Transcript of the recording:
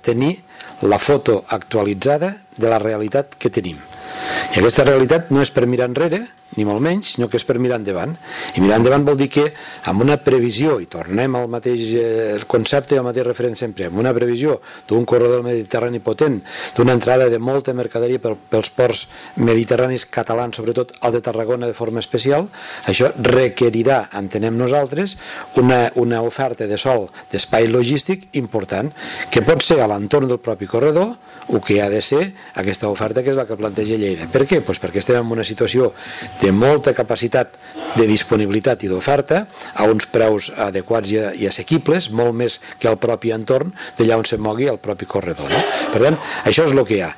tenir la foto actualitzada de la realitat que tenim. I aquesta realitat no és per mirar enrere, ni molt menys, sinó que és per mirar endavant. I mirar endavant vol dir que amb una previsió, i tornem al mateix concepte i al mateix referent sempre, amb una previsió d'un corredor mediterrani potent, d'una entrada de molta mercaderia pels ports mediterranis catalans, sobretot el de Tarragona de forma especial, això requerirà, entenem nosaltres, una oferta de sòl d'espai logístic important, que pot ser a l'entorn del propi corredor, o que ha de ser aquesta oferta que és la que planteja Lleida. Per què? Doncs perquè estem en una situació de molta capacitat de disponibilitat i d'oferta a uns preus adequats i assequibles, molt més que el propi entorn d'allà on se mogui el propi corredor. No? Per tant, això és el que hi ha.